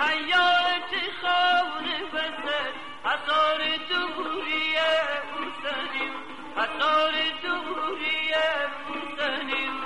حیات خانه بسر حصار دوری اوسنیم حصار دوری اوسنیم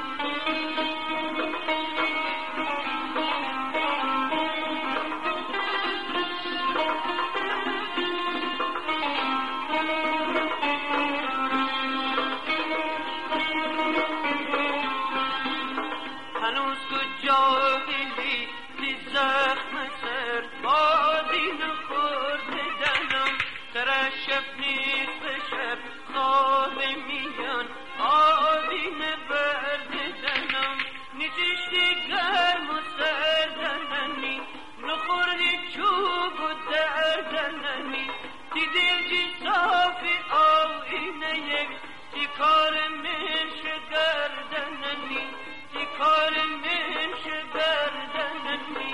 هنوز تو جاهلی بی زخم سر بادی نخورده دنم ترشف نیست به شب خواب میان آدین برده دنم نششتی گرم و سردننی نخوردی چوب و دردننی تی دلجی صافی آینه یک تی کار منش دردننی تی کار منش دردننی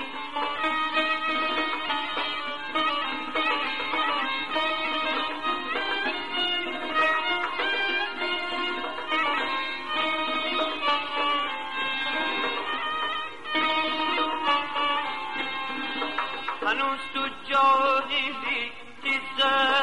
هنوز تو جاهلی تی